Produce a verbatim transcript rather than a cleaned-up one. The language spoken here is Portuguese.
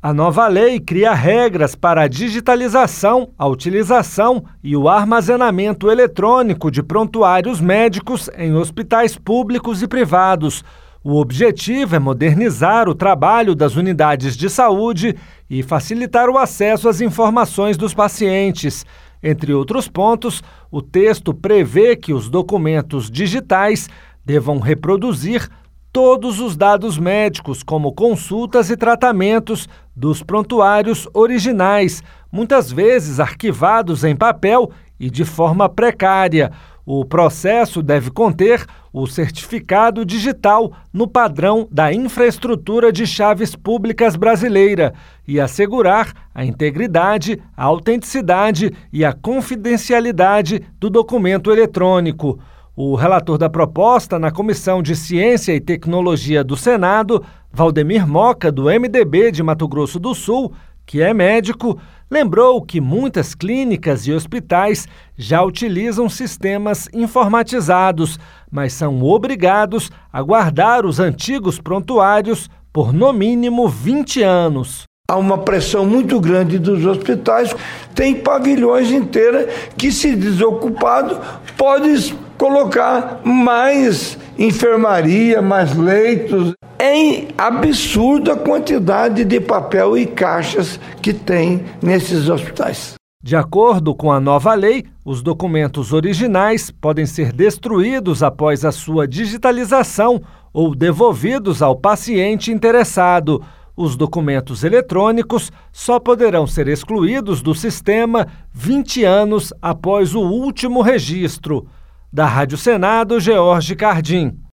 A nova lei cria regras para a digitalização, a utilização e o armazenamento eletrônico de prontuários médicos em hospitais públicos e privados. O objetivo é modernizar o trabalho das unidades de saúde e facilitar o acesso às informações dos pacientes. Entre outros pontos, o texto prevê que os documentos digitais devam reproduzir todos os dados médicos, como consultas e tratamentos, dos prontuários originais, muitas vezes arquivados em papel e de forma precária. O processo deve conter o certificado digital no padrão da Infraestrutura de Chaves Públicas Brasileira e assegurar a integridade, a autenticidade e a confidencialidade do documento eletrônico. O relator da proposta na Comissão de Ciência e Tecnologia do Senado, Valdemir Moca, do M D B de Mato Grosso do Sul, que é médico, lembrou que muitas clínicas e hospitais já utilizam sistemas informatizados, mas são obrigados a guardar os antigos prontuários por no mínimo vinte anos. Há uma pressão muito grande dos hospitais, tem pavilhões inteiros que, se desocupado, pode colocar mais enfermaria, mais leitos. É absurda a quantidade de papel e caixas que tem nesses hospitais. De acordo com a nova lei, os documentos originais podem ser destruídos após a sua digitalização ou devolvidos ao paciente interessado. Os documentos eletrônicos só poderão ser excluídos do sistema vinte anos após o último registro. Da Rádio Senado, George Cardim.